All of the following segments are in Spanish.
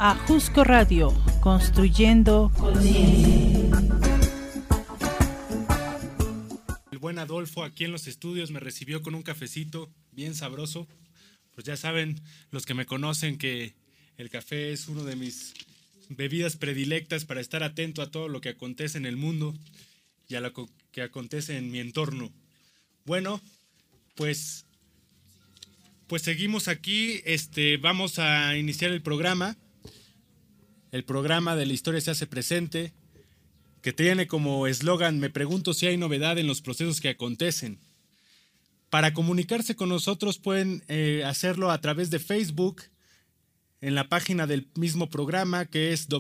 a Jusco Radio, construyendo conciencia. El buen Adolfo aquí en los estudios me recibió con un cafecito bien sabroso. Pues ya saben los que me conocen que el café es uno de mis bebidas predilectas para estar atento a todo lo que acontece en el mundo y a lo que acontece en mi entorno. Bueno, pues seguimos aquí. Vamos a iniciar el programa de La Historia se hace presente, que tiene como eslogan: me pregunto si hay novedad en los procesos que acontecen. Para comunicarse con nosotros pueden hacerlo a través de Facebook, en la página del mismo programa, que es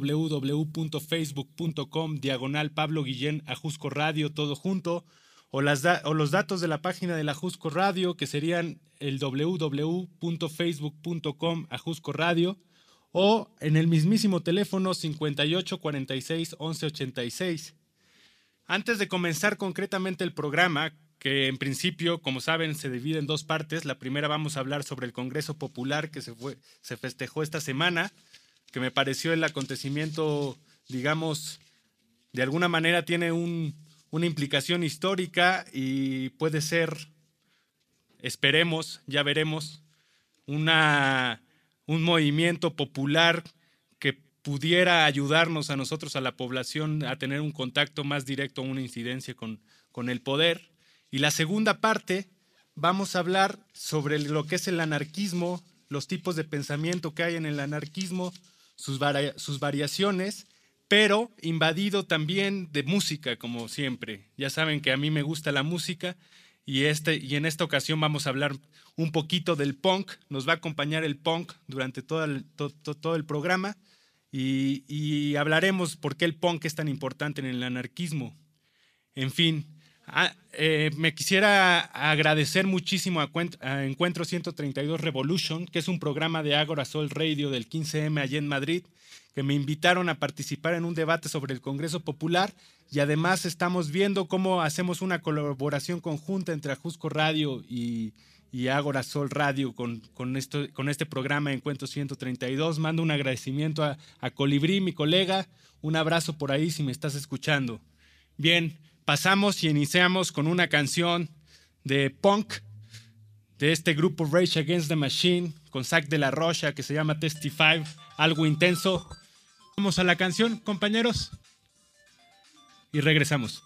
www.facebook.com/Pablo Guillén Ajusco Radio, todo junto, o los datos de la página de la Ajusco Radio, que serían el www.facebook.com/Ajusco Radio, o en el mismísimo teléfono 58 46 11 86. Antes de comenzar concretamente el programa, que en principio, como saben, se divide en dos partes. La primera vamos a hablar sobre el Congreso Popular que se festejó esta semana, que me pareció el acontecimiento, digamos, de alguna manera tiene una implicación histórica y puede ser, esperemos, ya veremos, un movimiento popular que pudiera ayudarnos a nosotros, a la población, a tener un contacto más directo, una incidencia con el poder. Y la segunda parte, vamos a hablar sobre lo que es el anarquismo, los tipos de pensamiento que hay en el anarquismo, sus variaciones, pero invadido también de música, como siempre. Ya saben que a mí me gusta la música y en esta ocasión vamos a hablar un poquito del punk. Nos va a acompañar el punk durante todo el programa y hablaremos por qué el punk es tan importante en el anarquismo. En fin. Me quisiera agradecer muchísimo a Encuentro 132 Revolution, que es un programa de Ágora Sol Radio del 15M allá en Madrid, que me invitaron a participar en un debate sobre el Congreso Popular, y además estamos viendo cómo hacemos una colaboración conjunta entre Ajusco Radio y Ágora Sol Radio con este programa Encuentro 132. Mando un agradecimiento a Colibrí, mi colega. Un abrazo por ahí si me estás escuchando. Bien. Pasamos y iniciamos con una canción de punk de este grupo Rage Against the Machine con Zack de la Rocha, que se llama Testify, algo intenso. Vamos a la canción, compañeros, y regresamos.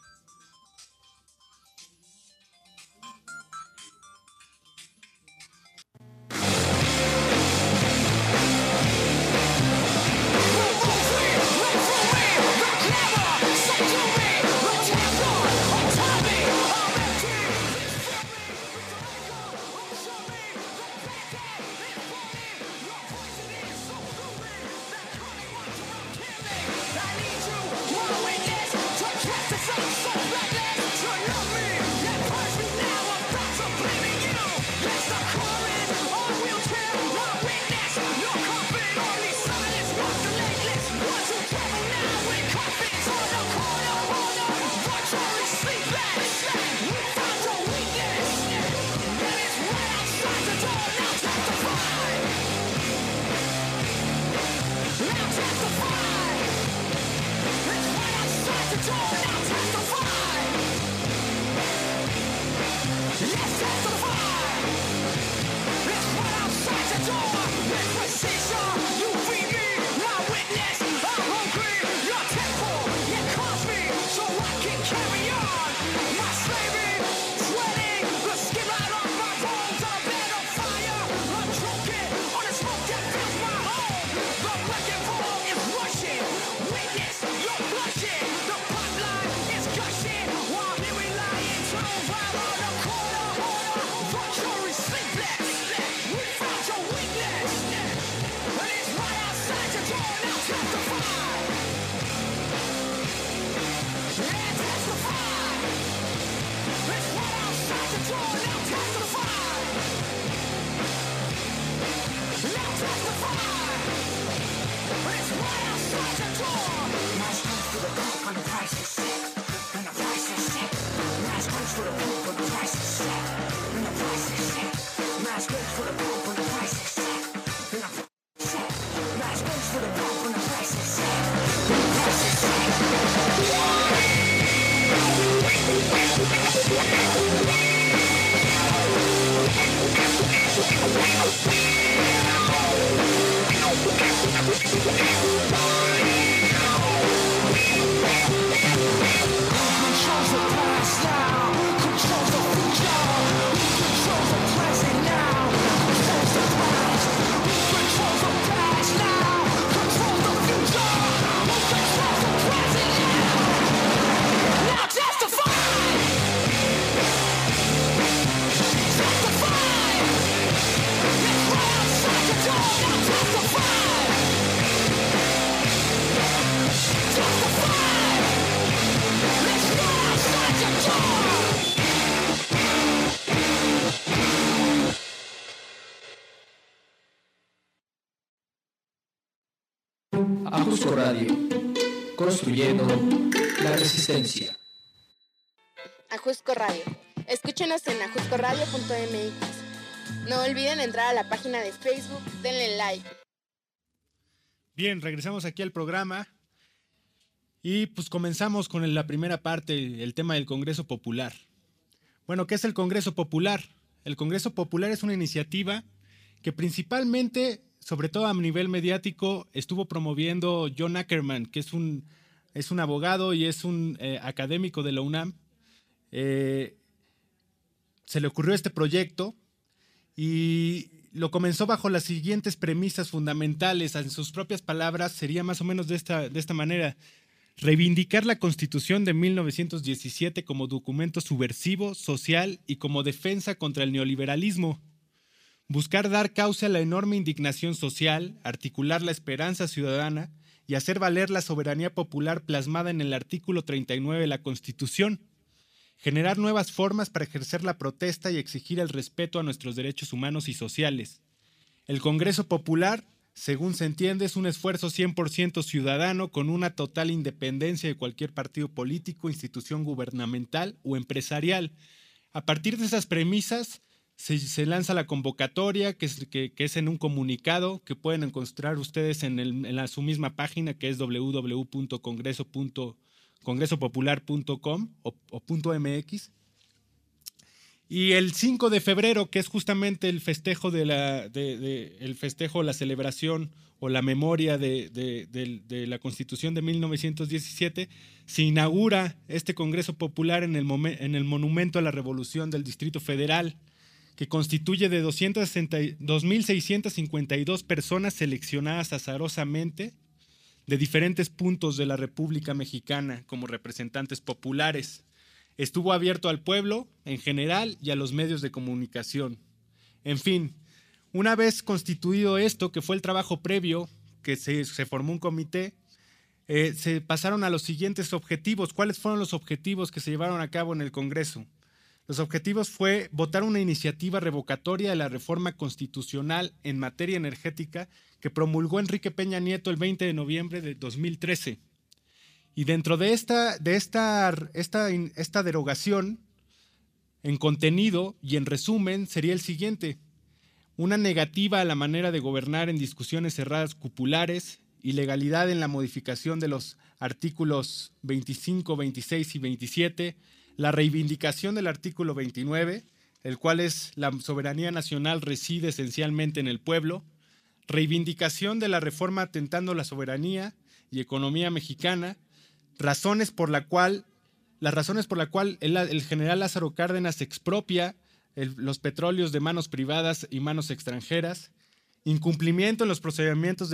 Ajusco Radio, construyendo la resistencia. Ajusco Radio. Escúchenos en ajuscoradio.mx. No olviden entrar a la página de Facebook, denle like. Bien, regresamos aquí al programa y pues comenzamos con la primera parte, el tema del Congreso Popular. Bueno, ¿qué es el Congreso Popular? El Congreso Popular es una iniciativa que principalmente, sobre todo a nivel mediático, estuvo promoviendo John Ackerman, que es un abogado y es un académico de la UNAM. Se le ocurrió este proyecto y lo comenzó bajo las siguientes premisas fundamentales. En sus propias palabras, sería más o menos de esta manera: reivindicar la Constitución de 1917 como documento subversivo, social y como defensa contra el neoliberalismo. Buscar dar cauce a la enorme indignación social, articular la esperanza ciudadana y hacer valer la soberanía popular plasmada en el artículo 39 de la Constitución. Generar nuevas formas para ejercer la protesta y exigir el respeto a nuestros derechos humanos y sociales. El Congreso Popular, según se entiende, es un esfuerzo 100% ciudadano con una total independencia de cualquier partido político, institución gubernamental o empresarial. A partir de esas premisas se lanza la convocatoria, que es en un comunicado que pueden encontrar ustedes en su misma página, que es www.congresopopular.com o .mx. Y el 5 de febrero, que es justamente el festejo la celebración o la memoria de la Constitución de 1917, se inaugura este Congreso Popular en el Monumento a la Revolución del Distrito Federal, que constituye de 2.652 personas seleccionadas azarosamente de diferentes puntos de la República Mexicana como representantes populares. Estuvo abierto al pueblo en general y a los medios de comunicación. En fin, una vez constituido esto, que fue el trabajo previo, que se formó un comité, se pasaron a los siguientes objetivos. ¿Cuáles fueron los objetivos que se llevaron a cabo en el Congreso? Los objetivos fue votar una iniciativa revocatoria de la reforma constitucional en materia energética que promulgó Enrique Peña Nieto el 20 de noviembre de 2013. Y dentro de esta derogación, en contenido y en resumen, sería el siguiente: una negativa a la manera de gobernar en discusiones cerradas cupulares, ilegalidad en la modificación de los artículos 25, 26 y 27, la reivindicación del artículo 29, el cual es la soberanía nacional reside esencialmente en el pueblo, reivindicación de la reforma atentando la soberanía y economía mexicana, las razones por la cual el general Lázaro Cárdenas expropia los petróleos de manos privadas y manos extranjeras, incumplimiento en los procedimientos,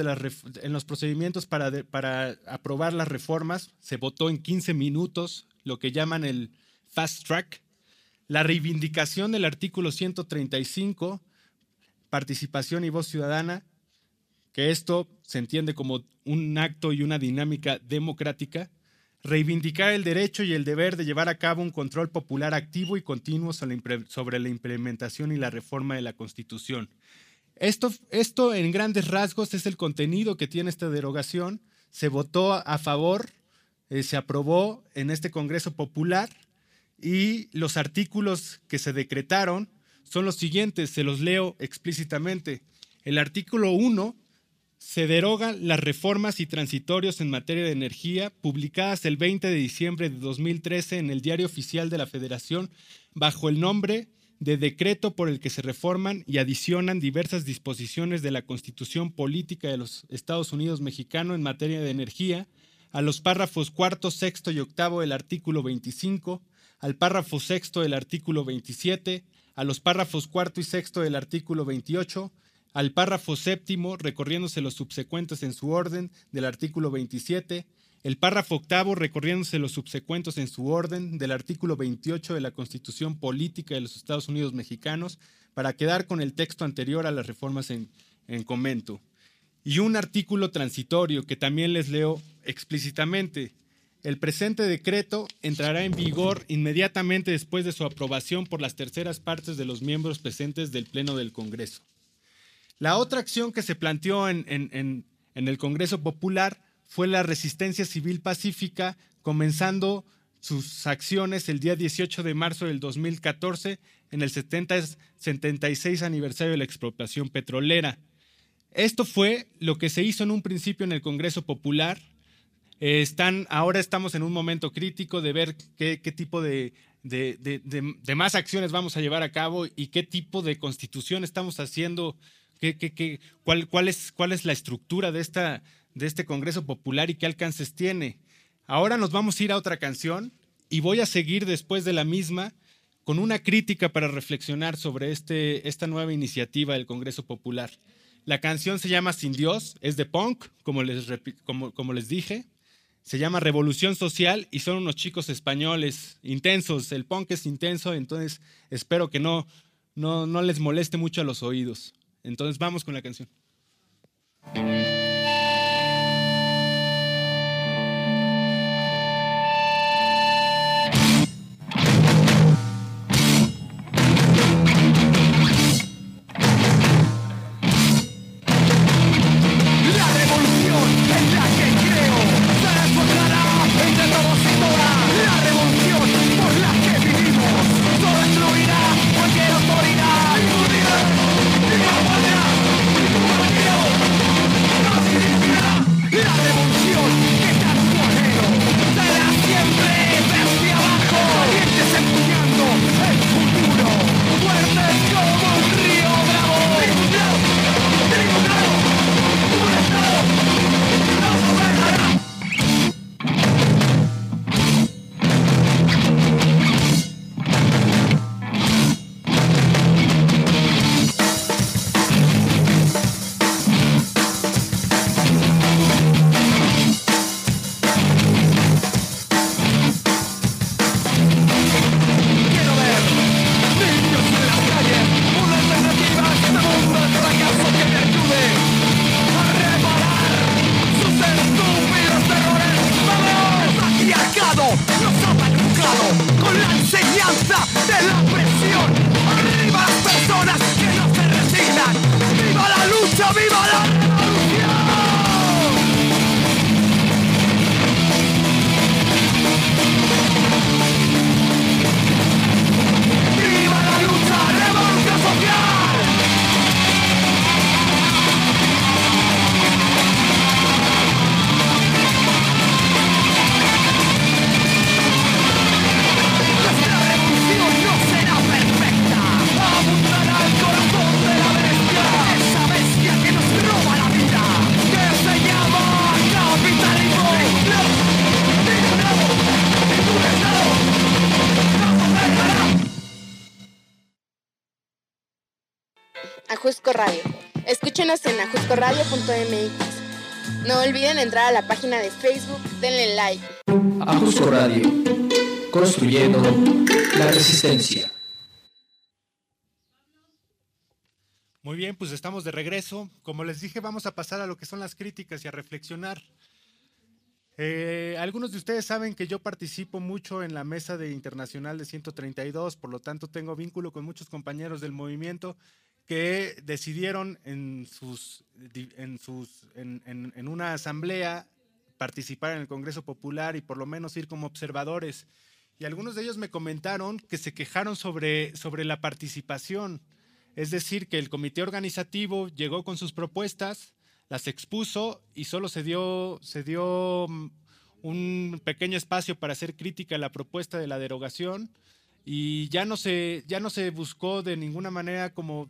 para aprobar las reformas, se votó en 15 minutos, lo que llaman el fast track, la reivindicación del artículo 135, participación y voz ciudadana, que esto se entiende como un acto y una dinámica democrática, reivindicar el derecho y el deber de llevar a cabo un control popular activo y continuo sobre la implementación y la reforma de la Constitución. Esto en grandes rasgos es el contenido que tiene esta derogación. Se votó a favor, se aprobó en este Congreso Popular y los artículos que se decretaron son los siguientes, se los leo explícitamente. El artículo 1, se derogan las reformas y transitorios en materia de energía publicadas el 20 de diciembre de 2013 en el Diario Oficial de la Federación bajo el nombre de decreto por el que se reforman y adicionan diversas disposiciones de la Constitución Política de los Estados Unidos Mexicanos en materia de energía, a los párrafos cuarto, sexto y octavo del artículo 25, al párrafo sexto del artículo 27, a los párrafos cuarto y sexto del artículo 28, al párrafo séptimo, recorriéndose los subsecuentes en su orden, del artículo 27, el párrafo octavo, recorriéndose los subsecuentes en su orden, del artículo 28 de la Constitución Política de los Estados Unidos Mexicanos, para quedar con el texto anterior a las reformas en comento. Y un artículo transitorio que también les leo explícitamente. El presente decreto entrará en vigor inmediatamente después de su aprobación por las terceras partes de los miembros presentes del Pleno del Congreso. La otra acción que se planteó en en el Congreso Popular fue la resistencia civil pacífica, comenzando sus acciones el día 18 de marzo del 2014 en el 76 aniversario de la expropiación petrolera. Esto fue lo que se hizo en un principio en el Congreso Popular. Ahora estamos en un momento crítico de ver qué tipo de más acciones vamos a llevar a cabo y qué tipo de constitución estamos haciendo, cuál es la estructura de este Congreso Popular y qué alcances tiene. Ahora nos vamos a ir a otra canción y voy a seguir después de la misma con una crítica para reflexionar sobre esta nueva iniciativa del Congreso Popular. La canción se llama Sin Dios, es de punk, como les dije. Se llama Revolución Social y son unos chicos españoles intensos. El punk es intenso, entonces espero que no les moleste mucho a los oídos. Entonces vamos con la canción. Ajusco Radio. Escúchenos en ajuscoradio.mx. No olviden entrar a la página de Facebook, denle like. Ajusco Radio, construyendo la resistencia. Muy bien, pues estamos de regreso. Como les dije, vamos a pasar a lo que son las críticas y a reflexionar. Algunos de ustedes saben que yo participo mucho en la mesa internacional de 132, por lo tanto tengo vínculo con muchos compañeros del movimiento que decidieron en una asamblea participar en el Congreso Popular y por lo menos ir como observadores. Y algunos de ellos me comentaron que se quejaron sobre la participación. Es decir, que el comité organizativo llegó con sus propuestas, las expuso y solo se dio un pequeño espacio para hacer crítica a la propuesta de la derogación y ya no se buscó de ninguna manera como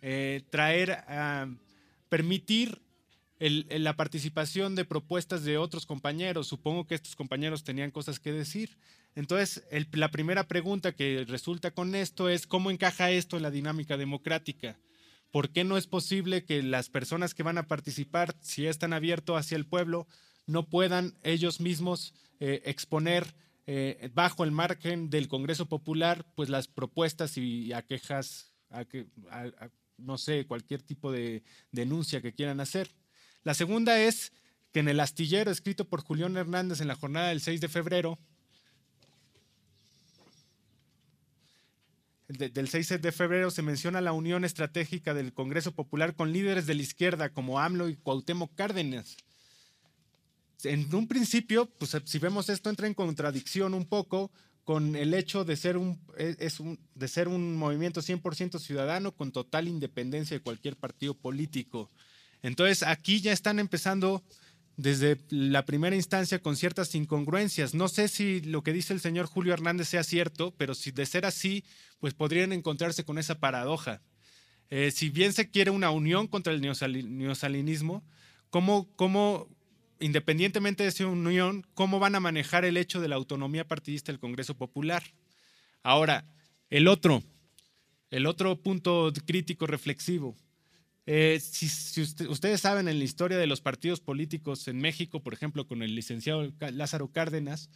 permitir la participación de propuestas de otros compañeros. Supongo que estos compañeros tenían cosas que decir. Entonces, la primera pregunta que resulta con esto es ¿cómo encaja esto en la dinámica democrática? ¿Por qué no es posible que las personas que van a participar, si están abiertos hacia el pueblo, no puedan ellos mismos exponer bajo el margen del Congreso Popular pues las propuestas y aquejas, no sé, cualquier tipo de denuncia que quieran hacer? La segunda es que en el astillero escrito por Julián Hernández en la jornada del 6 de febrero, del 6 de febrero se menciona la unión estratégica del Congreso Popular con líderes de la izquierda como AMLO y Cuauhtémoc Cárdenas. En un principio, pues si vemos esto, entra en contradicción un poco con el hecho de ser un movimiento 100% ciudadano con total independencia de cualquier partido político. Entonces, aquí ya están empezando desde la primera instancia con ciertas incongruencias. No sé si lo que dice el señor Julio Hernández sea cierto, pero si de ser así, pues podrían encontrarse con esa paradoja. Si bien se quiere una unión contra el neosalinismo, ¿cómo independientemente de esa unión, cómo van a manejar el hecho de la autonomía partidista del Congreso Popular? Ahora, el otro punto crítico reflexivo. Si ustedes saben, en la historia de los partidos políticos en México, por ejemplo, con el licenciado Lázaro Cárdenas,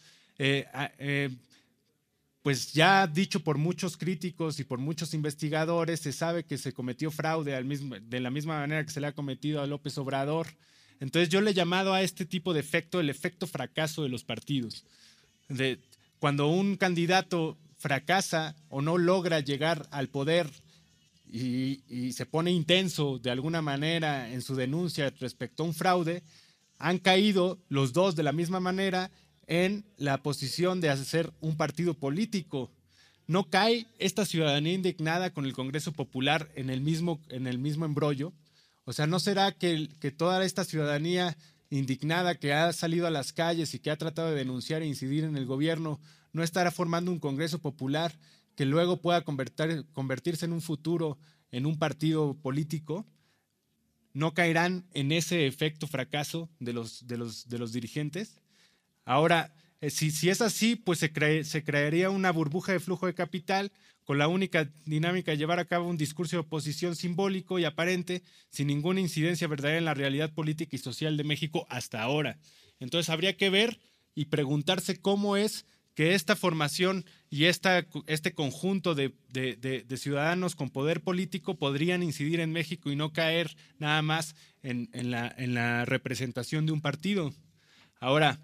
pues ya dicho por muchos críticos y por muchos investigadores, se sabe que se cometió fraude de la misma manera que se le ha cometido a López Obrador. Entonces yo le he llamado a este tipo de efecto el efecto fracaso de los partidos. Cuando un candidato fracasa o no logra llegar al poder y se pone intenso de alguna manera en su denuncia respecto a un fraude, han caído los dos de la misma manera en la posición de hacer un partido político. No cae esta ciudadanía indignada con el Congreso Popular en el mismo embrollo. O sea, ¿no será que toda esta ciudadanía indignada que ha salido a las calles y que ha tratado de denunciar e incidir en el gobierno no estará formando un Congreso Popular que luego pueda convertirse en un futuro en un partido político? ¿No caerán en ese efecto fracaso de los dirigentes? Ahora, si es así, pues se crearía una burbuja de flujo de capital con la única dinámica de llevar a cabo un discurso de oposición simbólico y aparente, sin ninguna incidencia verdadera en la realidad política y social de México hasta ahora. Entonces habría que ver y preguntarse cómo es que esta formación y este conjunto de ciudadanos con poder político podrían incidir en México y no caer nada más en la representación de un partido. Ahora,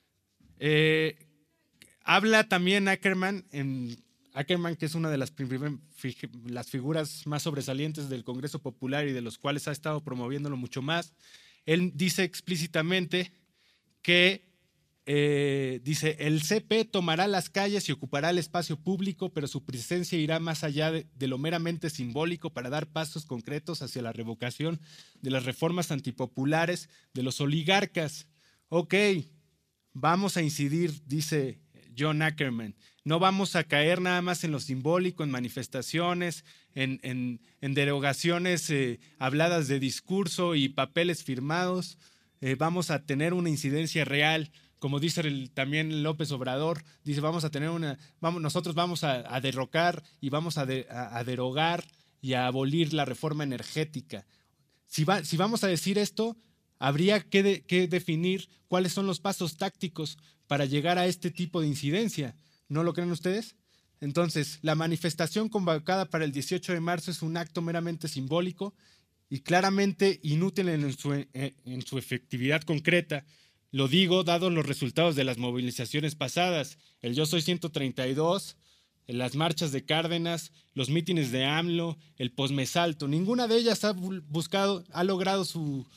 habla también Ackerman, que es una de las figuras más sobresalientes del Congreso Popular y de los cuales ha estado promoviéndolo mucho más. Él dice explícitamente que dice, el CP tomará las calles y ocupará el espacio público, pero su presencia irá más allá de lo meramente simbólico para dar pasos concretos hacia la revocación de las reformas antipopulares de los oligarcas. Ok, vamos a incidir, dice John Ackerman. No vamos a caer nada más en lo simbólico, en manifestaciones, en derogaciones habladas de discurso y papeles firmados. Vamos a tener una incidencia real. Como dice también López Obrador, dice, nosotros vamos a derrocar y vamos a derogar y a abolir la reforma energética. Si vamos a decir esto, habría que definir cuáles son los pasos tácticos para llegar a este tipo de incidencia. ¿No lo creen ustedes? Entonces, la manifestación convocada para el 18 de marzo es un acto meramente simbólico y claramente inútil en su efectividad concreta. Lo digo dado los resultados de las movilizaciones pasadas, el Yo Soy 132, las marchas de Cárdenas, los mítines de AMLO, el Posmesalto. Ninguna de ellas ha logrado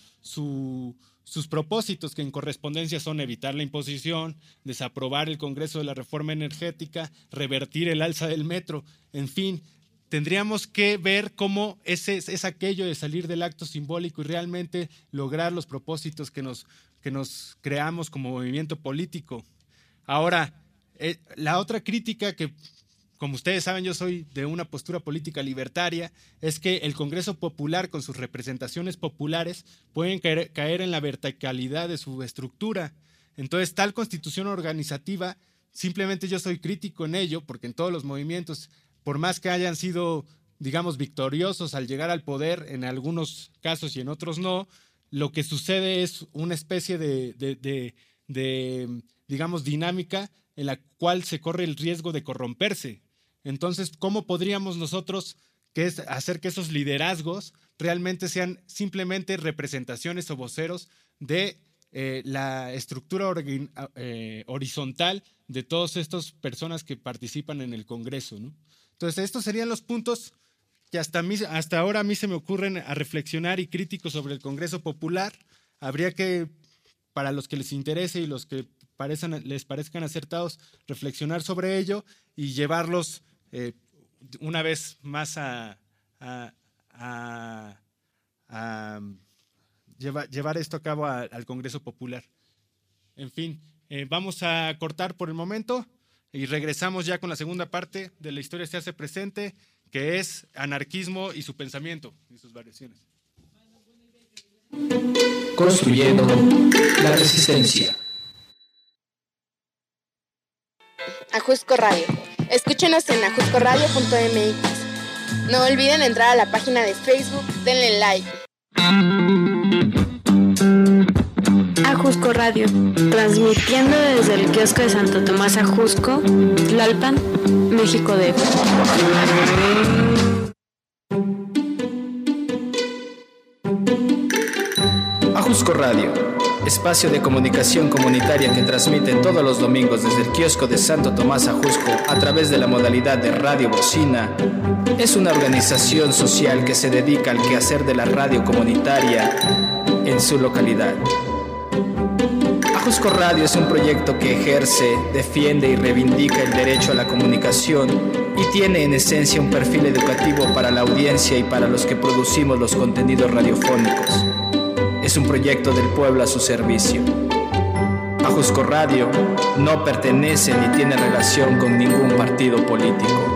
sus propósitos, que en correspondencia son evitar la imposición, desaprobar el Congreso de la Reforma Energética, revertir el alza del metro. En fin, tendríamos que ver cómo es aquello de salir del acto simbólico y realmente lograr los propósitos que nos creamos como movimiento político. Ahora, la otra crítica que, como ustedes saben, yo soy de una postura política libertaria, es que el Congreso Popular con sus representaciones populares pueden caer en la verticalidad de su estructura. Entonces, tal constitución organizativa, simplemente yo soy crítico en ello, porque en todos los movimientos, por más que hayan sido, digamos, victoriosos al llegar al poder, en algunos casos y en otros no, lo que sucede es una especie de digamos, dinámica en la cual se corre el riesgo de corromperse. Entonces, ¿cómo podríamos nosotros hacer que esos liderazgos realmente sean simplemente representaciones o voceros de la estructura horizontal de todas estas personas que participan en el Congreso, ¿no? Entonces, estos serían los puntos que hasta ahora a mí se me ocurren a reflexionar y críticos sobre el Congreso Popular. Habría que, para los que les interese y los que les parezcan acertados, reflexionar sobre ello y llevarlos una vez más llevar esto a cabo al Congreso Popular. En fin, vamos a cortar por el momento y regresamos ya con la segunda parte de La Historia se hace presente, que es anarquismo y su pensamiento y sus variaciones. Construyendo la resistencia. Ajusco Radio. Escúchenos en ajuscoradio.mx. No olviden entrar a la página de Facebook, denle like. Ajusco Radio, transmitiendo desde el kiosco de Santo Tomás Ajusco, Tlalpan, México DF. Ajusco Radio, espacio de comunicación comunitaria que transmite todos los domingos desde el kiosco de Santo Tomás Ajusco a través de la modalidad de radio bocina. Es una organización social que se dedica al quehacer de la radio comunitaria en su localidad. Ajusco Radio es un proyecto que ejerce, defiende y reivindica el derecho a la comunicación y tiene en esencia un perfil educativo para la audiencia y para los que producimos los contenidos radiofónicos. Es un proyecto del pueblo a su servicio. Ajusco Radio no pertenece ni tiene relación con ningún partido político.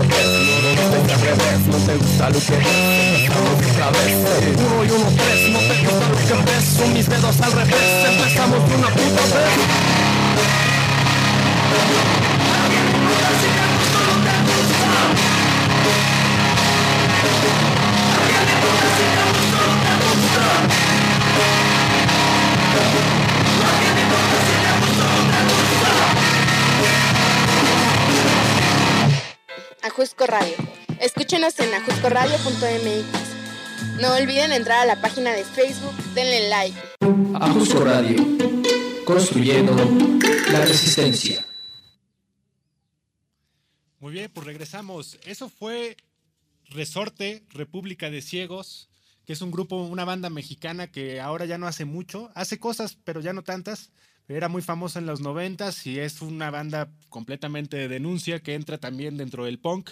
que es, no estés al revés, no te gusta lo que ves, empezamos otra vez. 1 y 1, 3, no te gusta lo que ves, son mis dedos al revés, empezamos de una puta vez. Ajusco Radio. Escúchenos en ajuscoradio.mx. No olviden entrar a la página de Facebook, denle like. Ajusco Radio, construyendo la resistencia. Muy bien, pues regresamos. Eso fue Resorte, República de Ciegos, que es un grupo, una banda mexicana que ahora ya no hace mucho. Hace cosas, pero ya no tantas. Era muy famosa en los 90s y es una banda completamente de denuncia que entra también dentro del punk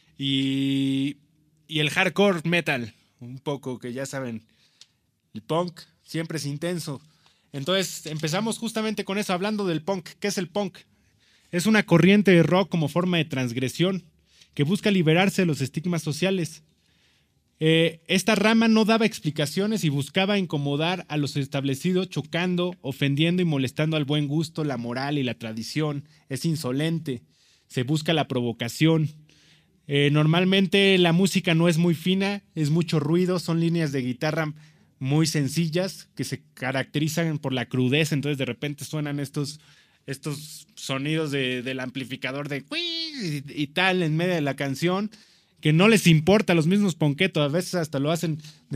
y el hardcore metal, un poco, que ya saben, el punk siempre es intenso. Entonces empezamos justamente con eso, hablando del punk. ¿Qué es el punk? Es una corriente de rock como forma de transgresión que busca liberarse de los estigmas sociales. Esta rama no daba explicaciones y buscaba incomodar a los establecidos, chocando, ofendiendo y molestando al buen gusto, la moral y la tradición. Es insolente, se busca la provocación. Normalmente la música no es muy fina, es mucho ruido, son líneas de guitarra muy sencillas que se caracterizan por la crudeza, entonces de repente suenan estos sonidos del amplificador de y tal en medio de la canción, que no les importa a los mismos ponquetos, a veces hasta lo hacen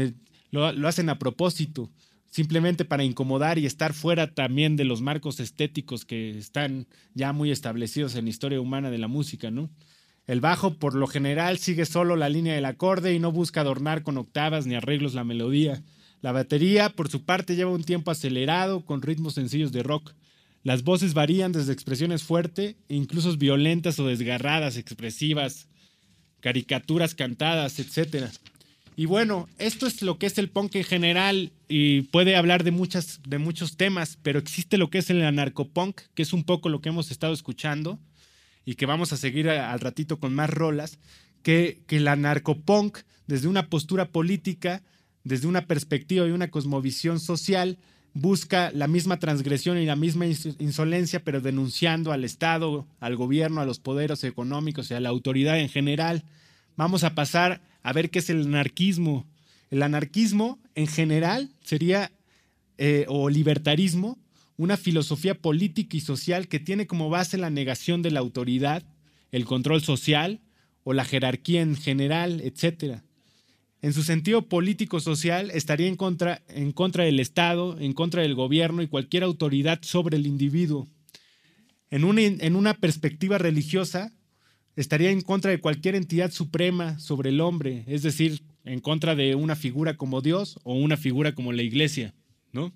a propósito, simplemente para incomodar y estar fuera también de los marcos estéticos que están ya muy establecidos en la historia humana de la música, ¿no? El bajo, por lo general, sigue solo la línea del acorde y no busca adornar con octavas ni arreglos la melodía. La batería, por su parte, lleva un tiempo acelerado con ritmos sencillos de rock. Las voces varían desde expresiones fuertes, incluso violentas o desgarradas, expresivas, caricaturas cantadas, etc. Y bueno, esto es lo que es el punk en general y puede hablar de muchos temas, pero existe lo que es el anarcopunk, que es un poco lo que hemos estado escuchando y que vamos a seguir al ratito con más rolas, que el anarcopunk, desde una postura política, desde una perspectiva y una cosmovisión social, busca la misma transgresión y la misma insolencia, pero denunciando al Estado, al gobierno, a los poderes económicos y a la autoridad en general. Vamos a pasar a ver qué es el anarquismo. El anarquismo, en general, sería, o libertarismo, una filosofía política y social que tiene como base la negación de la autoridad, el control social o la jerarquía en general, etc. En su sentido político-social estaría en contra del Estado, en contra del gobierno y cualquier autoridad sobre el individuo. En una perspectiva religiosa, estaría en contra de cualquier entidad suprema sobre el hombre, es decir, en contra de una figura como Dios o una figura como la Iglesia, ¿no?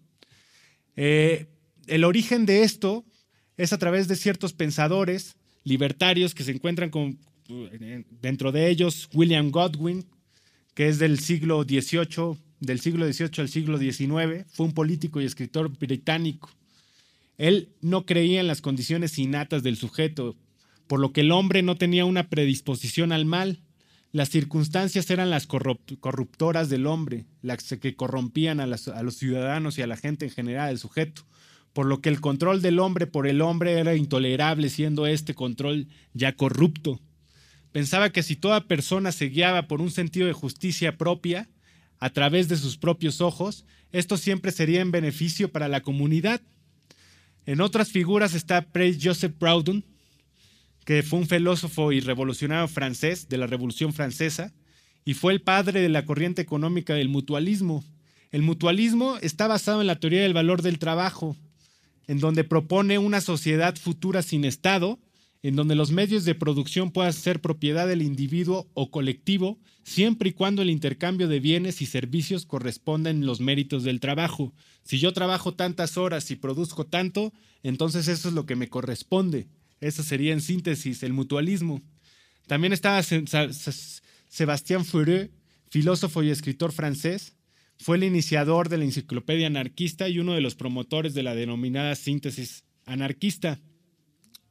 El origen de esto es a través de ciertos pensadores libertarios que se encuentran dentro de ellos William Godwin, que es del siglo XVIII al siglo XIX, fue un político y escritor británico. Él no creía en las condiciones innatas del sujeto, por lo que el hombre no tenía una predisposición al mal. Las circunstancias eran las corruptoras del hombre, las que corrompían a los ciudadanos y a la gente en general, el sujeto, por lo que el control del hombre por el hombre era intolerable, siendo este control ya corrupto. Pensaba que si toda persona se guiaba por un sentido de justicia propia, a través de sus propios ojos, esto siempre sería en beneficio para la comunidad. En otras figuras está Joseph Proudhon, que fue un filósofo y revolucionario francés de la Revolución Francesa y fue el padre de la corriente económica del mutualismo. El mutualismo está basado en la teoría del valor del trabajo, en donde propone una sociedad futura sin Estado, en donde los medios de producción puedan ser propiedad del individuo o colectivo, siempre y cuando el intercambio de bienes y servicios corresponda en los méritos del trabajo. Si yo trabajo tantas horas y produzco tanto, entonces eso es lo que me corresponde. Eso sería en síntesis el mutualismo. También estaba Sébastien Fourier, filósofo y escritor francés. Fue el iniciador de la enciclopedia anarquista y uno de los promotores de la denominada síntesis anarquista.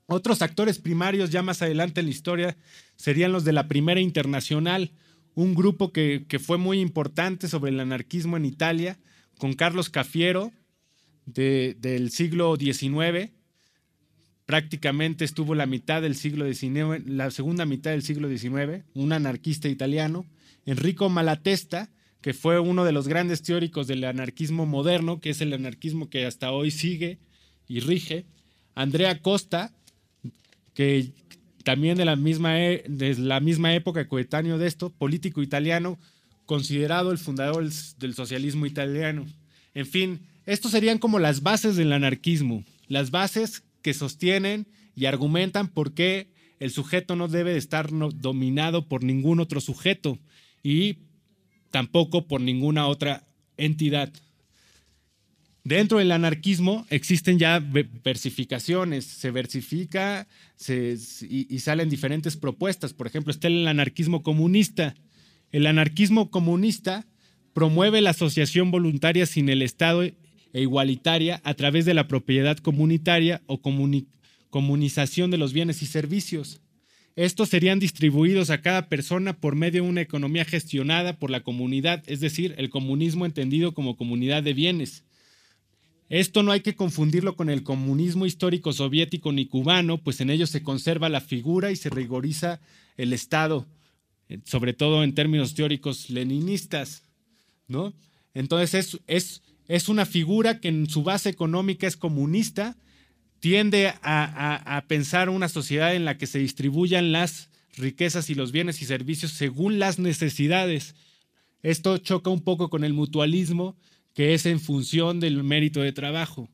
Otros actores primarios ya más adelante en la historia serían los de la Primera Internacional, un grupo que fue muy importante sobre el anarquismo en Italia, con Carlos Cafiero del siglo XIX. Prácticamente estuvo la mitad del siglo XIX, la segunda mitad del siglo XIX, un anarquista italiano. Enrico Malatesta, que fue uno de los grandes teóricos del anarquismo moderno, que es el anarquismo que hasta hoy sigue y rige. Andrea Costa, que también de la misma época, coetáneo de esto, político italiano, considerado el fundador del socialismo italiano. En fin, estos serían como las bases del anarquismo, las bases que sostienen y argumentan por qué el sujeto no debe de estar dominado por ningún otro sujeto y tampoco por ninguna otra entidad. Dentro del anarquismo existen ya versificaciones, se versifica y salen diferentes propuestas. Por ejemplo, está el anarquismo comunista. El anarquismo comunista promueve la asociación voluntaria sin el Estado e igualitaria a través de la propiedad comunitaria o comunización de los bienes y servicios. Estos serían distribuidos a cada persona por medio de una economía gestionada por la comunidad, es decir, el comunismo entendido como comunidad de bienes. Esto no hay que confundirlo con el comunismo histórico soviético ni cubano, pues en ellos se conserva la figura y se rigoriza el Estado, sobre todo en términos teóricos leninistas, ¿no? Entonces es una figura que en su base económica es comunista, tiende a pensar una sociedad en la que se distribuyan las riquezas y los bienes y servicios según las necesidades. Esto choca un poco con el mutualismo, que es en función del mérito de trabajo.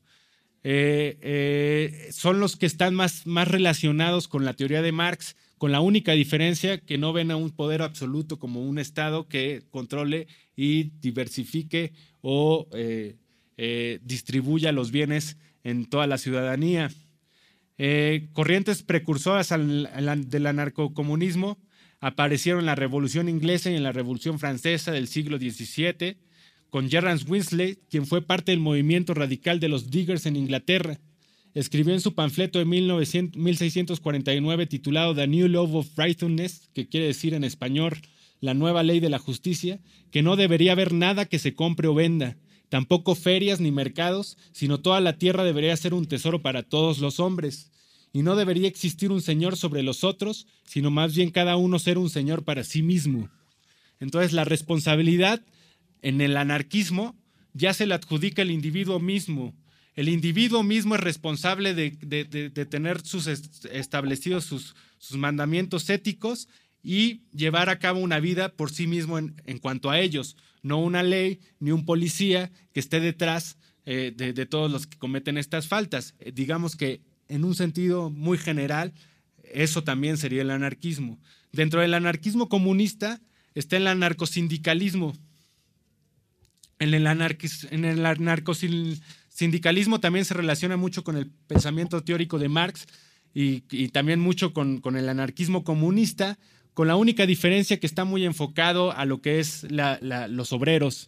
Son los que están más relacionados con la teoría de Marx, con la única diferencia que no ven a un poder absoluto como un Estado que controle y diversifique o distribuya los bienes en toda la ciudadanía. Corrientes precursoras del anarcocomunismo aparecieron en la Revolución Inglesa y en la Revolución Francesa del siglo XVII, con Gerard Winsley, quien fue parte del movimiento radical de los Diggers en Inglaterra. Escribió en su panfleto de 1649 titulado The New Law of Righteousness, que quiere decir en español la nueva ley de la justicia, que no debería haber nada que se compre o venda, tampoco ferias ni mercados, sino toda la tierra debería ser un tesoro para todos los hombres, y no debería existir un señor sobre los otros, sino más bien cada uno ser un señor para sí mismo. Entonces la responsabilidad en el anarquismo ya se le adjudica al individuo mismo. El individuo mismo es responsable de tener establecidos sus mandamientos éticos y llevar a cabo una vida por sí mismo en cuanto a ellos, no una ley ni un policía que esté detrás de todos los que cometen estas faltas. Digamos que en un sentido muy general, eso también sería el anarquismo. Dentro del anarquismo comunista está el anarcosindicalismo. En el anarcosindicalismo también se relaciona mucho con el pensamiento teórico de Marx y también mucho con el anarquismo comunista, con la única diferencia que está muy enfocado a lo que es los obreros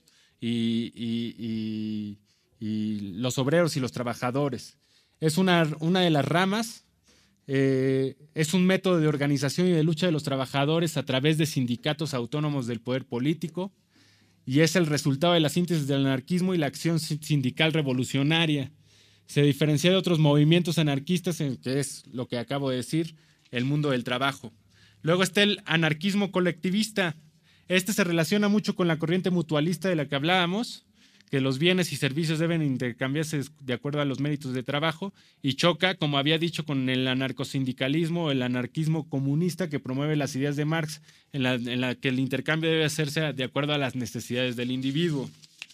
y los obreros y los trabajadores. Es una de las ramas, es un método de organización y de lucha de los trabajadores a través de sindicatos autónomos del poder político, y es el resultado de la síntesis del anarquismo y la acción sindical revolucionaria. Se diferencia de otros movimientos anarquistas, que es lo que acabo de decir, el mundo del trabajo. Luego está el anarquismo colectivista. Este se relaciona mucho con la corriente mutualista de la que hablábamos, que los bienes y servicios deben intercambiarse de acuerdo a los méritos de trabajo, y choca, como había dicho, con el anarcosindicalismo o el anarquismo comunista que promueve las ideas de Marx, en la que el intercambio debe hacerse de acuerdo a las necesidades del individuo.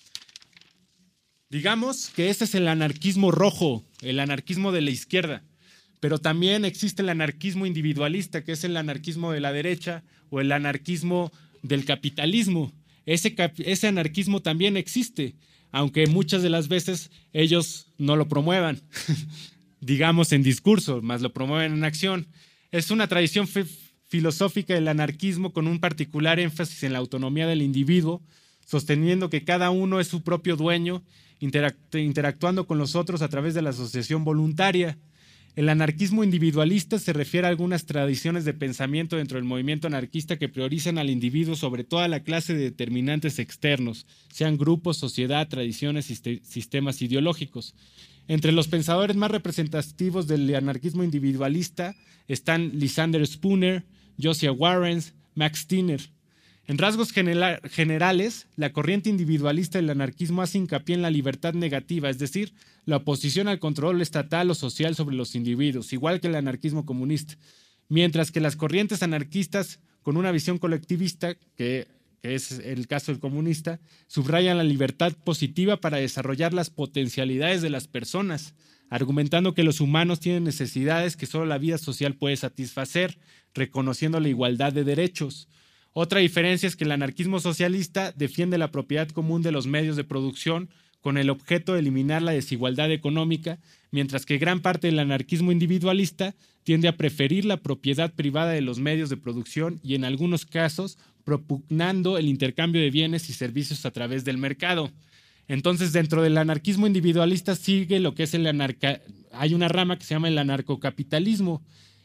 Digamos que este es el anarquismo rojo, el anarquismo de la izquierda, pero también existe el anarquismo individualista, que es el anarquismo de la derecha o el anarquismo del capitalismo. Ese anarquismo también existe, aunque muchas de las veces ellos no lo promuevan, digamos en discurso, más lo promueven en acción. Es una tradición filosófica del anarquismo con un particular énfasis en la autonomía del individuo, sosteniendo que cada uno es su propio dueño, interactuando con los otros a través de la asociación voluntaria. El anarquismo individualista se refiere a algunas tradiciones de pensamiento dentro del movimiento anarquista que priorizan al individuo sobre toda la clase de determinantes externos, sean grupos, sociedad, tradiciones y sistemas ideológicos. Entre los pensadores más representativos del anarquismo individualista están Lysander Spooner, Josiah Warren, Max Stirner. En rasgos generales, la corriente individualista del anarquismo hace hincapié en la libertad negativa, es decir, la oposición al control estatal o social sobre los individuos, igual que el anarquismo comunista, mientras que las corrientes anarquistas con una visión colectivista, que es el caso del comunista, subrayan la libertad positiva para desarrollar las potencialidades de las personas, argumentando que los humanos tienen necesidades que solo la vida social puede satisfacer, reconociendo la igualdad de derechos. Otra diferencia es que el anarquismo socialista defiende la propiedad común de los medios de producción con el objeto de eliminar la desigualdad económica, mientras que gran parte del anarquismo individualista tiende a preferir la propiedad privada de los medios de producción y en algunos casos propugnando el intercambio de bienes y servicios a través del mercado. Entonces, dentro del anarquismo individualista sigue lo que es hay una rama que se llama el anarcocapitalismo.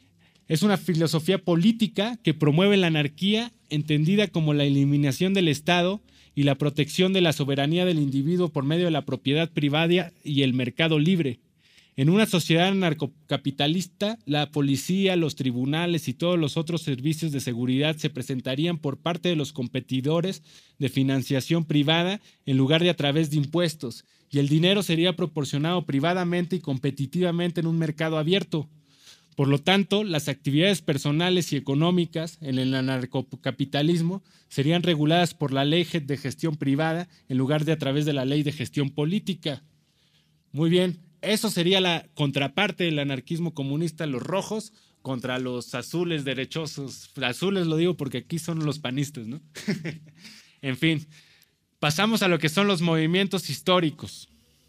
Es una filosofía política que promueve la anarquía entendida como la eliminación del Estado y la protección de la soberanía del individuo por medio de la propiedad privada y el mercado libre. En una sociedad anarcocapitalista, la policía, los tribunales y todos los otros servicios de seguridad se presentarían por parte de los competidores de financiación privada en lugar de a través de impuestos, y el dinero sería proporcionado privadamente y competitivamente en un mercado abierto. Por lo tanto, las actividades personales y económicas en el anarcocapitalismo serían reguladas por la ley de gestión privada en lugar de a través de la ley de gestión política. Muy bien, eso sería la contraparte del anarquismo comunista, los rojos contra los azules derechosos. Azules lo digo porque aquí son los panistas, ¿no? En fin, pasamos a lo que son los movimientos históricos.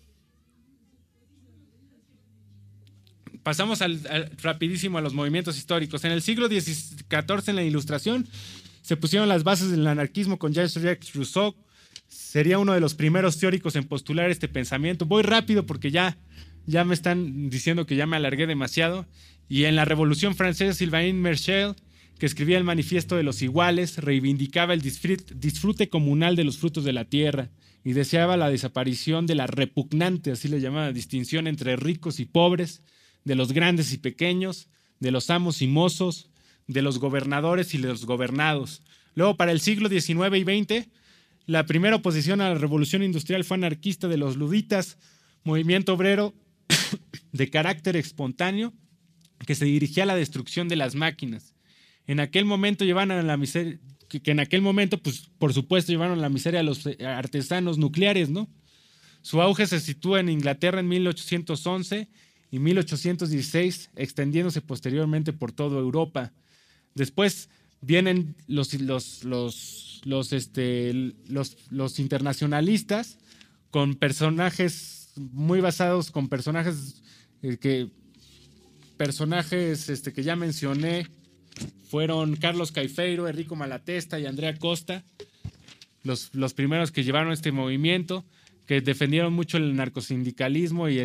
Pasamos rapidísimo a los movimientos históricos. En el siglo XIV, en la Ilustración, se pusieron las bases del anarquismo con Jean-Jacques Rousseau. Sería uno de los primeros teóricos en postular este pensamiento. Voy rápido porque ya me están diciendo que ya me alargué demasiado. Y en la Revolución Francesa, Sylvain Marchal, que escribía el Manifiesto de los Iguales, reivindicaba el disfrute comunal de los frutos de la tierra y deseaba la desaparición de la repugnante, así le llamaba, distinción entre ricos y pobres, de los grandes y pequeños, de los amos y mozos, de los gobernadores y de los gobernados. Luego, para el siglo XIX y XX, la primera oposición a la revolución industrial fue anarquista de los luditas, movimiento obrero de carácter espontáneo que se dirigía a la destrucción de las máquinas. En aquel momento llevaron a la miseria, pues, por supuesto, llevaron a la miseria a los artesanos nucleares, ¿no? Su auge se sitúa en Inglaterra en 1811 y 1816, extendiéndose posteriormente por toda Europa. Después vienen los internacionalistas con personajes muy basados, con personajes que ya mencioné, fueron Carlos Caifeiro, Enrico Malatesta y Andrea Costa, los primeros que llevaron este movimiento, que defendieron mucho el narcosindicalismo y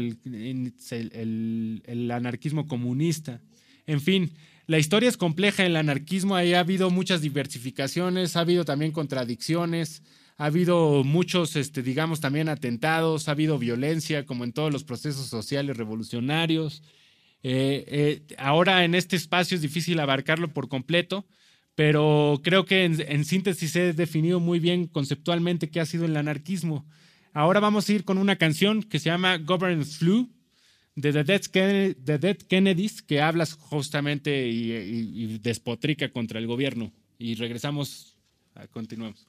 el anarquismo comunista. En fin, la historia es compleja en el anarquismo, ahí ha habido muchas diversificaciones, ha habido también contradicciones, ha habido muchos, digamos, también atentados, ha habido violencia, como en todos los procesos sociales revolucionarios. Ahora en este espacio es difícil abarcarlo por completo, pero creo que en síntesis he definido muy bien conceptualmente qué ha sido el anarquismo. Ahora vamos a ir con una canción que se llama Governance Flu, de The Dead Kennedys, que habla justamente y despotrica contra el gobierno. Y regresamos, continuamos.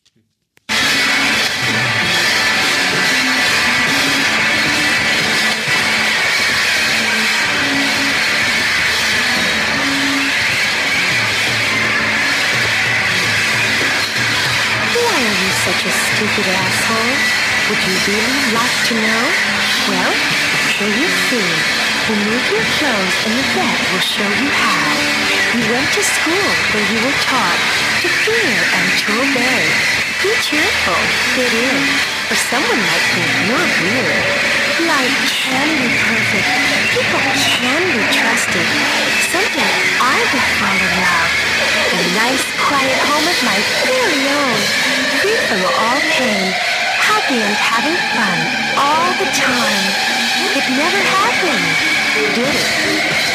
Why are you such a stupid asshole? Would you really like to know? Well, sure you soon. Remove your clothes and the vet will show you how. You went to school where you were taught to fear and to obey. Be cheerful, fit in, or someone might think you're weird. Life can be perfect. People can be trusted. Someday I will fall in love. A nice, quiet home of my very own. Free from all pain. Happy and having fun all the time. It never happened, did it?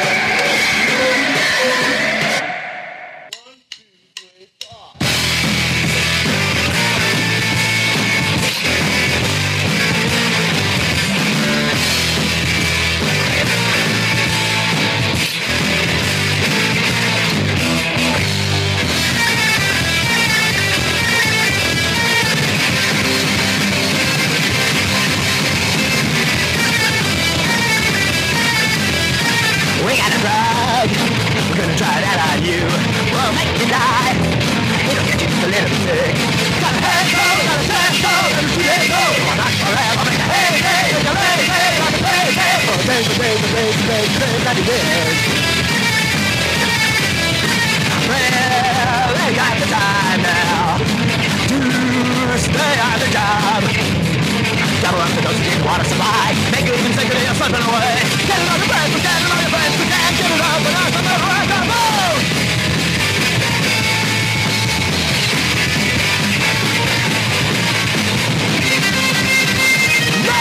We got a drug, we're gonna try that on you. We'll make you die, it'll get you just a little bit sick. Gotta head go, gotta set go, gotta shoot it go. Well, not forever, make a hey, hey, make a hey, hey, like a hey, hey. For days, that it is. Well, they got the time now to stay on the job. Gotta run for those who didn't want to survive. Make it even sicker than slipping away. Get it on your breath, get it on your breath. We can't get it up, but I'm the right to move. No!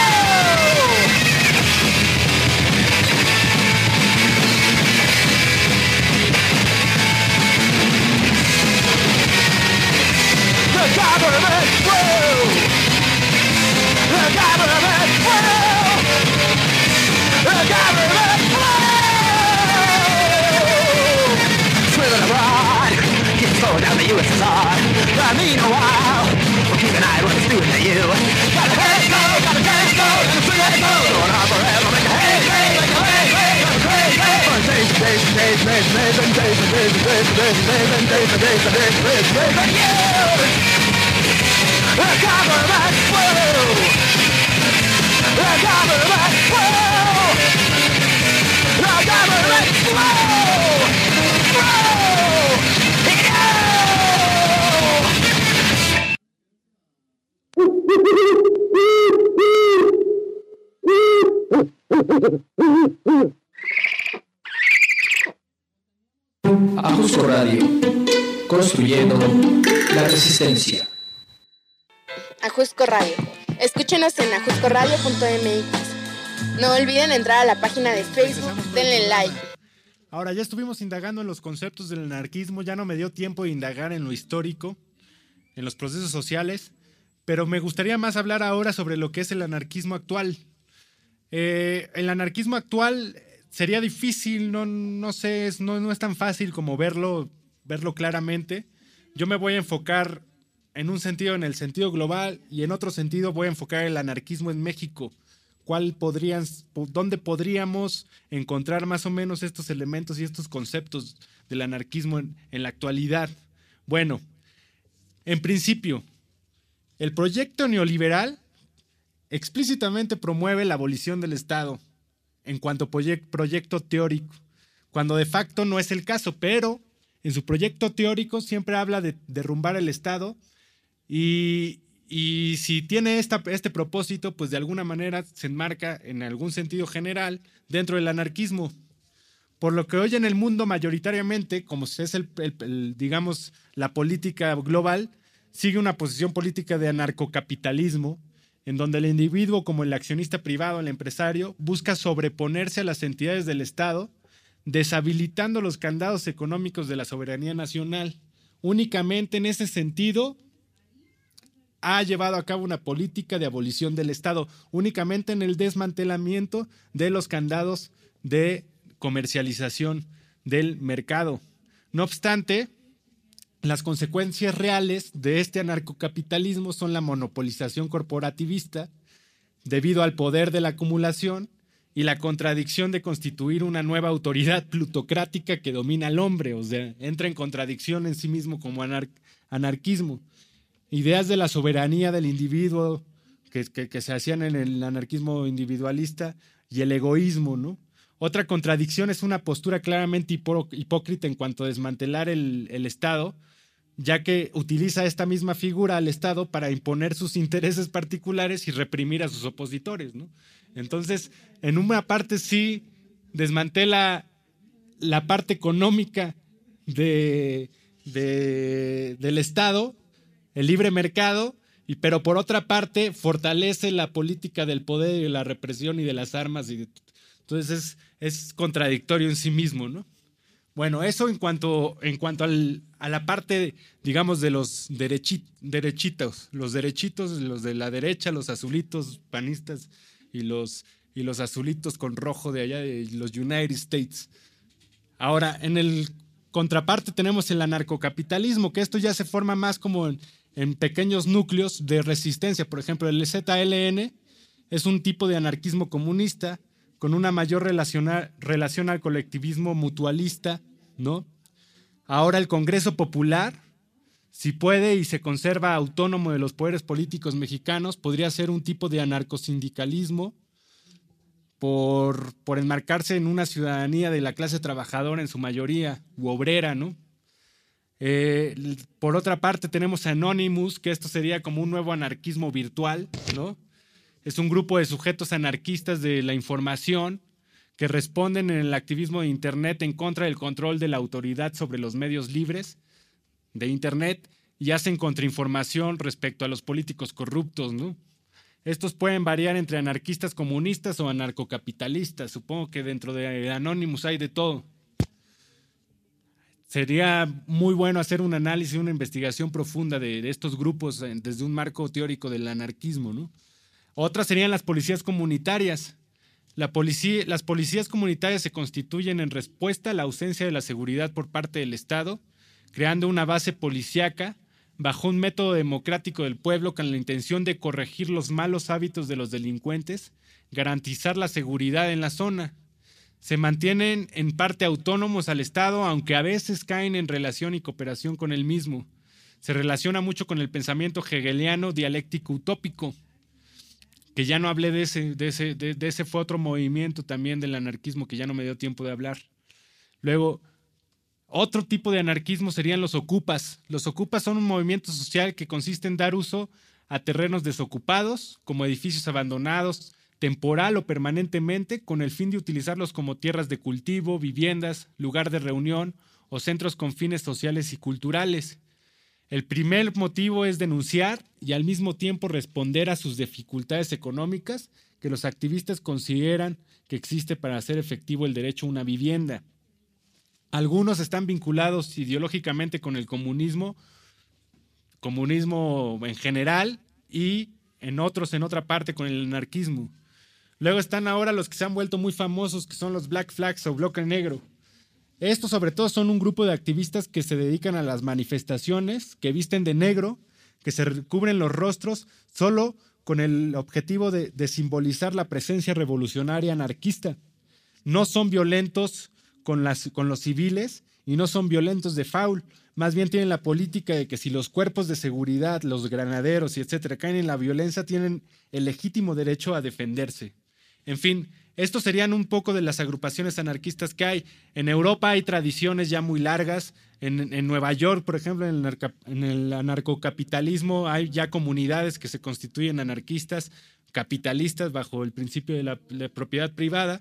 The government will. The government will! The government will! Swimming abroad, keep slowing down the USSR. Meanwhile, we'll keep an eye on what it's doing to you. Gotta let it go, gotta let it go, gotta swing it go. Going on forever, make a hey, hey, make a hey, hey, gotta crazy, hey. For days and days and days and days and days and days and days and days and days and days and days and days and days and days and years. The government will! The government will! The government will! Ajusco Radio, construyendo la resistencia. Ajusco Radio. Escúchenos en ajuscoradio.mx. No olviden entrar a la página de Facebook, denle like. Ahora, ya estuvimos indagando en los conceptos del anarquismo, ya no me dio tiempo de indagar en lo histórico, en los procesos sociales, pero me gustaría más hablar ahora sobre lo que es el anarquismo actual. El anarquismo actual sería difícil, no sé, no es tan fácil como verlo claramente. Yo me voy a enfocar en un sentido, en el sentido global, y en otro sentido voy a enfocar el anarquismo en México. ¿Dónde podríamos encontrar más o menos estos elementos y estos conceptos del anarquismo en la actualidad? Bueno, en principio, el proyecto neoliberal explícitamente promueve la abolición del Estado en cuanto a proyecto teórico, cuando de facto no es el caso, pero en su proyecto teórico siempre habla de derrumbar el Estado. Y si tiene este propósito, pues de alguna manera se enmarca en algún sentido general dentro del anarquismo. Por lo que hoy en el mundo mayoritariamente, como es digamos, la política global, sigue una posición política de anarcocapitalismo, en donde el individuo, como el accionista privado, el empresario, busca sobreponerse a las entidades del Estado, deshabilitando los candados económicos de la soberanía nacional. Únicamente en ese sentido ha llevado a cabo una política de abolición del Estado, únicamente en el desmantelamiento de los candados de comercialización del mercado. No obstante, las consecuencias reales de este anarcocapitalismo son la monopolización corporativista debido al poder de la acumulación y la contradicción de constituir una nueva autoridad plutocrática que domina al hombre, o sea, entra en contradicción en sí mismo como anarquismo. Ideas de la soberanía del individuo que se hacían en el anarquismo individualista y el egoísmo, ¿no? Otra contradicción es una postura claramente hipócrita en cuanto a desmantelar el Estado, ya que utiliza esta misma figura al Estado para imponer sus intereses particulares y reprimir a sus opositores, ¿no? Entonces, en una parte sí desmantela la parte económica del Estado, el libre mercado, pero por otra parte fortalece la política del poder y de la represión y de las armas. Entonces es contradictorio en sí mismo, ¿no? Bueno, eso en cuanto a la parte, digamos, de los derechitos, los de la derecha, los azulitos panistas y los azulitos con rojo de allá de los United States. Ahora, en el contraparte tenemos el anarcocapitalismo, que esto ya se forma más como en pequeños núcleos de resistencia. Por ejemplo, el ZLN es un tipo de anarquismo comunista con una mayor relación al colectivismo mutualista, ¿no? Ahora el Congreso Popular, si puede y se conserva autónomo de los poderes políticos mexicanos, podría ser un tipo de anarcosindicalismo por enmarcarse en una ciudadanía de la clase trabajadora en su mayoría, u obrera, ¿no? Por otra parte tenemos a Anonymous, que esto sería como un nuevo anarquismo virtual, ¿no? Es un grupo de sujetos anarquistas de la información que responden en el activismo de Internet en contra del control de la autoridad sobre los medios libres de Internet y hacen contrainformación respecto a los políticos corruptos, ¿no? Estos pueden variar entre anarquistas comunistas o anarcocapitalistas. Supongo que dentro de Anonymous hay de todo. Sería muy bueno hacer un análisis, una investigación profunda de estos grupos desde un marco teórico del anarquismo, ¿no? Otras serían las policías comunitarias. Las policías comunitarias se constituyen en respuesta a la ausencia de la seguridad por parte del Estado, creando una base policíaca bajo un método democrático del pueblo con la intención de corregir los malos hábitos de los delincuentes, garantizar la seguridad en la zona. Se mantienen en parte autónomos al Estado, aunque a veces caen en relación y cooperación con él mismo. Se relaciona mucho con el pensamiento hegeliano dialéctico utópico, que ya no hablé de ese fue otro movimiento también del anarquismo que ya no me dio tiempo de hablar. Luego, otro tipo de anarquismo serían los ocupas. Los ocupas son un movimiento social que consiste en dar uso a terrenos desocupados, como edificios abandonados, temporal o permanentemente, con el fin de utilizarlos como tierras de cultivo, viviendas, lugar de reunión o centros con fines sociales y culturales. El primer motivo es denunciar y al mismo tiempo responder a sus dificultades económicas que los activistas consideran que existe para hacer efectivo el derecho a una vivienda. Algunos están vinculados ideológicamente con el comunismo en general, y en otra parte con el anarquismo. Luego están ahora los que se han vuelto muy famosos, que son los Black Flags o Bloque Negro. Estos sobre todo son un grupo de activistas que se dedican a las manifestaciones, que visten de negro, que se cubren los rostros solo con el objetivo de simbolizar la presencia revolucionaria anarquista. No son violentos con los civiles y no son violentos de faul. Más bien tienen la política de que si los cuerpos de seguridad, los granaderos y etcétera caen en la violencia, tienen el legítimo derecho a defenderse. En fin, estos serían un poco de las agrupaciones anarquistas que hay. En Europa hay tradiciones ya muy largas. En Nueva York, por ejemplo, en el anarcocapitalismo hay ya comunidades que se constituyen anarquistas, capitalistas bajo el principio de la propiedad privada.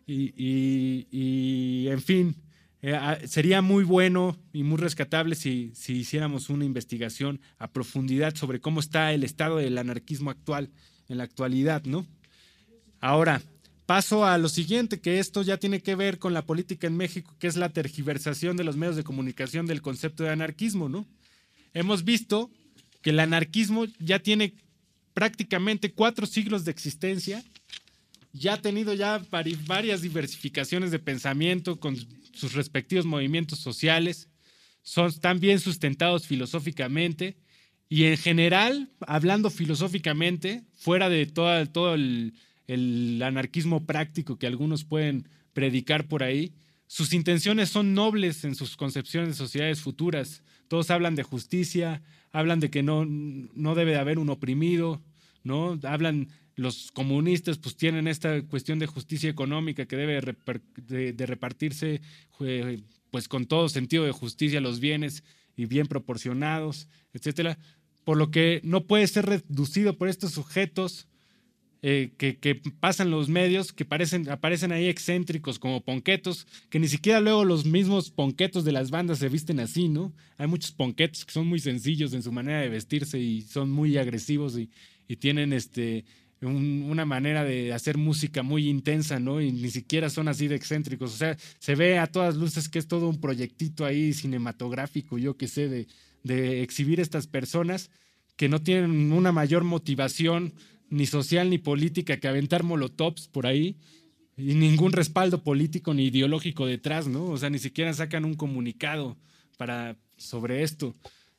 Y en fin, sería muy bueno y muy rescatable si hiciéramos una investigación a profundidad sobre cómo está el estado del anarquismo actual en la actualidad, ¿no? Ahora, paso a lo siguiente, que esto ya tiene que ver con la política en México, que es la tergiversación de los medios de comunicación del concepto de anarquismo, ¿no? Hemos visto que el anarquismo ya tiene prácticamente 4 siglos de existencia, ya ha tenido ya varias diversificaciones de pensamiento con sus respectivos movimientos sociales, están bien sustentados filosóficamente y en general, hablando filosóficamente, fuera de todo el anarquismo práctico que algunos pueden predicar por ahí, sus intenciones son nobles en sus concepciones de sociedades futuras. Todos hablan de justicia, hablan de que no debe de haber un oprimido, ¿no? Los comunistas pues tienen esta cuestión de justicia económica que debe de repartirse pues con todo sentido de justicia los bienes y bien proporcionados, etcétera, por lo que no puede ser reducido por estos sujetos que pasan los medios, que aparecen ahí excéntricos como ponquetos, que ni siquiera luego los mismos ponquetos de las bandas se visten así, ¿no? Hay muchos ponquetos que son muy sencillos en su manera de vestirse y son muy agresivos y tienen una manera de hacer música muy intensa, ¿no? Y ni siquiera son así de excéntricos. O sea, se ve a todas luces que es todo un proyectito ahí cinematográfico, yo qué sé, de exhibir estas personas que no tienen una mayor motivación ni social ni política que aventar molotovs por ahí y ningún respaldo político ni ideológico detrás, ¿no? O sea, ni siquiera sacan un comunicado sobre esto.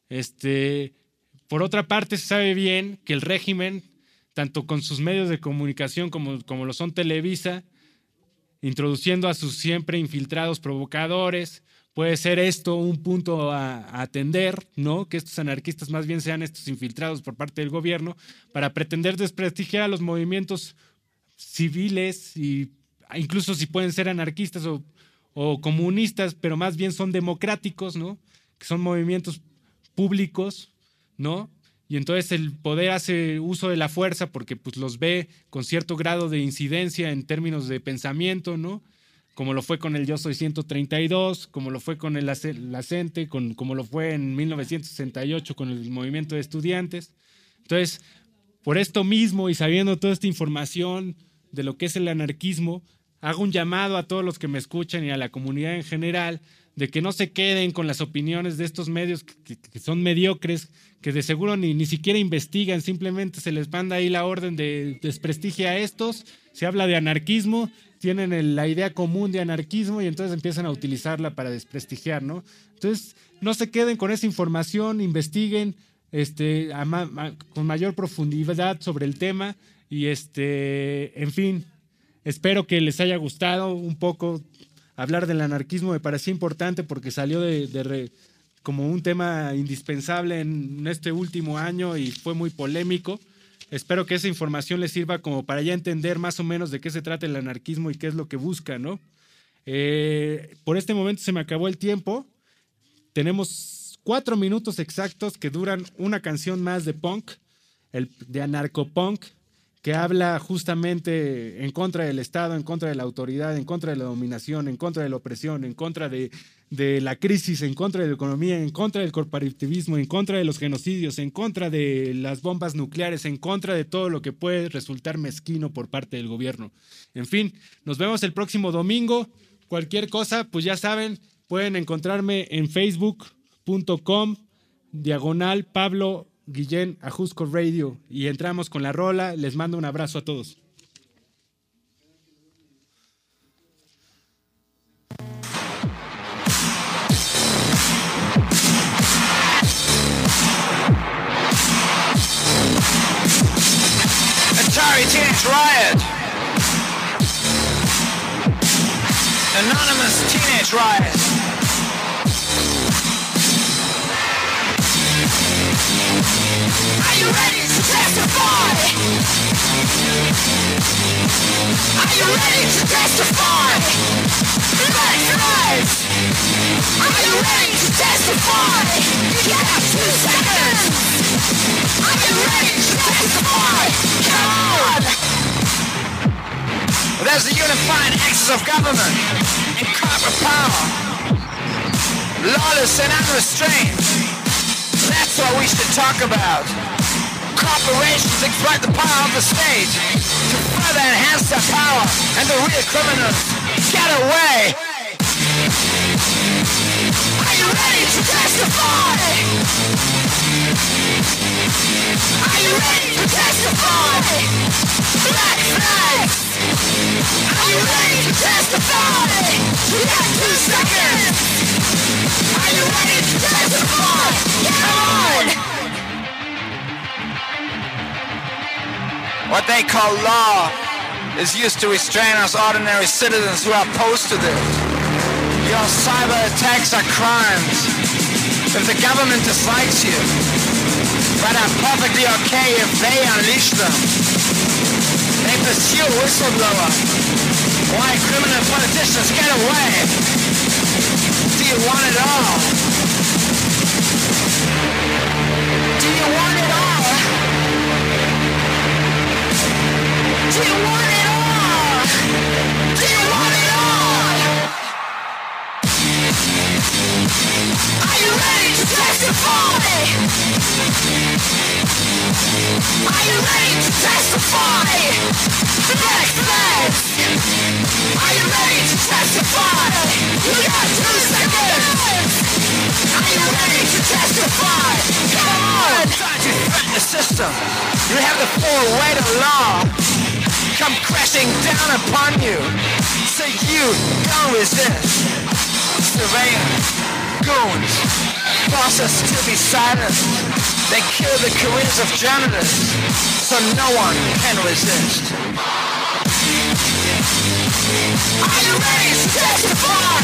Por otra parte, se sabe bien que el régimen, tanto con sus medios de comunicación como lo son Televisa, introduciendo a sus siempre infiltrados provocadores, puede ser esto un punto a atender, ¿no? Que estos anarquistas más bien sean estos infiltrados por parte del gobierno para pretender desprestigiar a los movimientos civiles, y incluso si pueden ser anarquistas o comunistas, pero más bien son democráticos, ¿no? Que son movimientos públicos, ¿no? Y entonces el poder hace uso de la fuerza porque pues, los ve con cierto grado de incidencia en términos de pensamiento, ¿no? Como lo fue con el Yo Soy 132, como lo fue con la CENTE, como lo fue en 1968 con el movimiento de estudiantes. Entonces, por esto mismo y sabiendo toda esta información de lo que es el anarquismo, hago un llamado a todos los que me escuchan y a la comunidad en general de que no se queden con las opiniones de estos medios que son mediocres, que de seguro ni siquiera investigan, simplemente se les manda ahí la orden de desprestigie a estos, se habla de anarquismo, tienen la idea común de anarquismo y entonces empiezan a utilizarla para desprestigiar, ¿no? Entonces, no se queden con esa información, investiguen con mayor profundidad sobre el tema y en fin, espero que les haya gustado un poco. Hablar del anarquismo me parecía importante porque salió como un tema indispensable en este último año y fue muy polémico. Espero que esa información les sirva como para ya entender más o menos de qué se trata el anarquismo y qué es lo que busca, ¿no? Por este momento se me acabó el tiempo. Tenemos 4 minutos exactos que duran una canción más de punk, de anarcopunk, que habla justamente en contra del Estado, en contra de la autoridad, en contra de la dominación, en contra de la opresión, en contra de la crisis, en contra de la economía, en contra del corporativismo, en contra de los genocidios, en contra de las bombas nucleares, en contra de todo lo que puede resultar mezquino por parte del gobierno. En fin, nos vemos el próximo domingo. Cualquier cosa, pues ya saben, pueden encontrarme en facebook.com/Pablo Guillén Ajusco Radio y entramos con la rola. Les mando un abrazo a todos. Atari Teenage Riot. Anonymous Teenage Riot. Are you ready to testify? Are you ready to testify? That's right! Are you ready to testify? You have 2 seconds! Are you ready to testify? Come on! There's a unifying axis of government and corporate power. Lawless and unrestrained. That's what we should talk about. Corporations exploit the power of the state to further enhance their power, and the real criminals get away. Are you ready to testify? Are you ready to testify? Black flags! Are you ready to testify? You got 2 seconds! Are you ready to testify? Come on! What they call law is used to restrain us ordinary citizens who are opposed to this. Your cyber attacks are crimes. If the government dislikes you, but are perfectly okay if they unleash them. They pursue a whistleblower. Why criminal politicians get away? Do you want it all? to testify? Flex, flex. Are you ready to testify? You got 2 seconds. Are you ready to testify? Come on! Time to threaten the system. You have the full weight of law come crashing down upon you, so you don't resist. Surveillance, goons, force us to be silent. They kill the careers of journalists, so no one can resist. Are you ready to testify?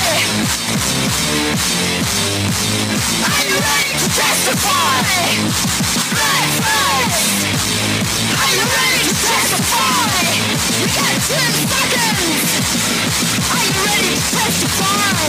Are you ready to testify? Flex, flex. Are you ready to testify? You got 2 seconds. Are you ready to testify?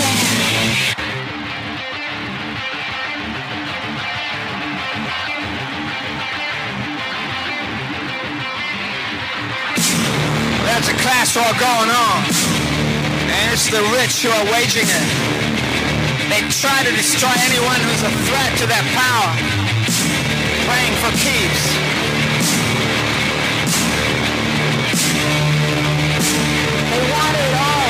There's a class war going on, and it's the rich who are waging it. They try to destroy anyone who's a threat to their power, playing for keeps. They want it all.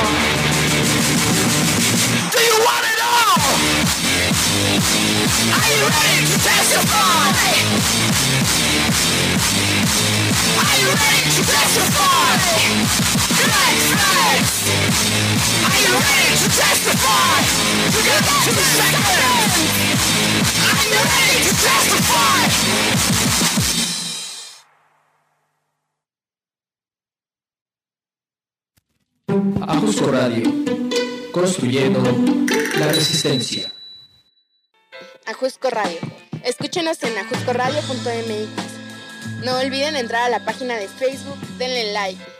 Do you want it all? Are you ready to testify? Are you ready to testify? Flex, flex. Are you ready to testify? You got 2 seconds. Are you ready to testify? Ajusco Radio, construyendo la resistencia. Ajusco Radio. Escúchenos en ajuscoradio.mx. No olviden entrar a la página de Facebook, denle like.